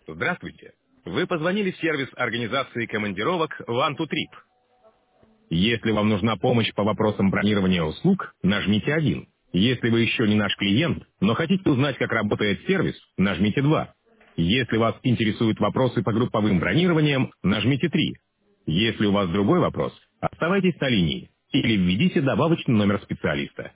Здравствуйте. Вы позвонили в сервис организации командировок One2Trip. Если вам нужна помощь по вопросам бронирования услуг, нажмите 1. Если вы еще не наш клиент, но хотите узнать, как работает сервис, нажмите 2. Если вас интересуют вопросы по групповым бронированиям, нажмите 3. Если у вас другой вопрос, оставайтесь на линии или введите добавочный номер специалиста.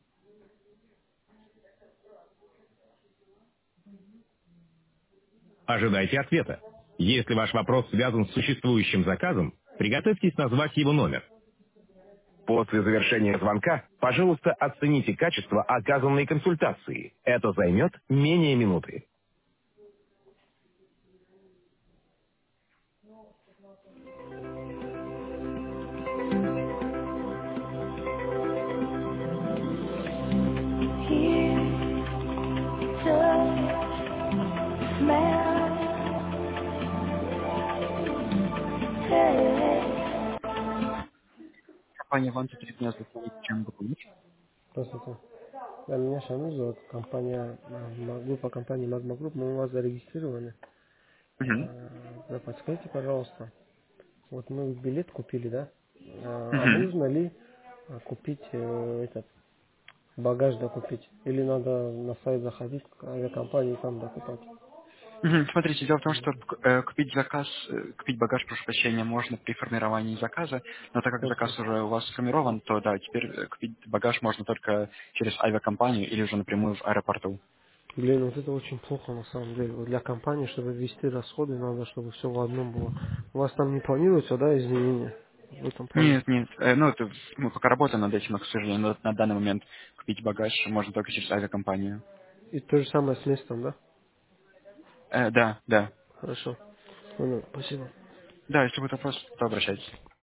Ожидайте ответа. Если ваш вопрос связан с существующим заказом, приготовьтесь назвать его номер. После завершения звонка, пожалуйста, оцените качество оказанной консультации. Это займет менее минуты. Компания One Two Three меня зовут, чем могу помочь? Здравствуйте. Меня Шамиль зовут, группа компании Magma Group, мы у вас зарегистрированы. Мгм. Да, подскажите, пожалуйста, вот мы билет купили, да? А Мгм. нужно ли купить этот багаж докупить? Или надо на сайт заходить к авиакомпании и там докупать? Мгм. Смотрите, дело в том, что купить багаж, прошу прощения, можно при формировании заказа, но так как Точно. заказ уже у вас сформирован, то да, теперь купить багаж можно только через авиакомпанию или уже напрямую в аэропорту. Блин, вот это очень плохо на самом деле. Вот для компании, чтобы ввести расходы, надо, чтобы все в одном было. У вас там не планируется, да, изменения в этом плане? Нет, нет, ну это мы пока работаем над этим, но, к сожалению, на данный момент купить багаж можно только через авиакомпанию. И то же самое с местом, да? Да, да. Хорошо. Ну, спасибо. Да, если будет вопрос, то обращайтесь.